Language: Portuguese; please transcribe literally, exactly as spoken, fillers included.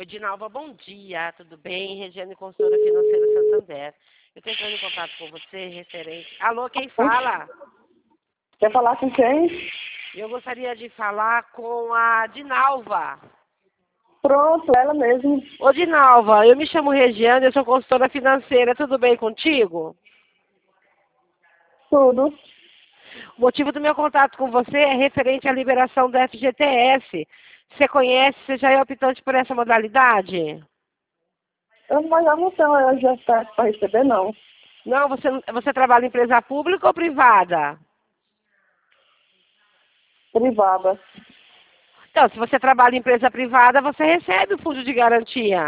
Oi, Dinalva, bom dia, tudo bem? Regiane, consultora financeira Santander. Eu estou entrando em contato com você, referente... Alô, quem fala? Quer falar com quem? Eu gostaria de falar com a Dinalva. Pronto, ela mesmo. Ô, Dinalva, eu me chamo Regiane, eu sou consultora financeira, tudo bem contigo? Tudo. O motivo do meu contato com você é referente à liberação do F G T S. Você conhece, você já é optante por essa modalidade? Eu, mas eu não tenho a G S T para receber, não. Não, você, você trabalha em empresa pública ou privada? Privada. Então, se você trabalha em empresa privada, você recebe o fundo de garantia.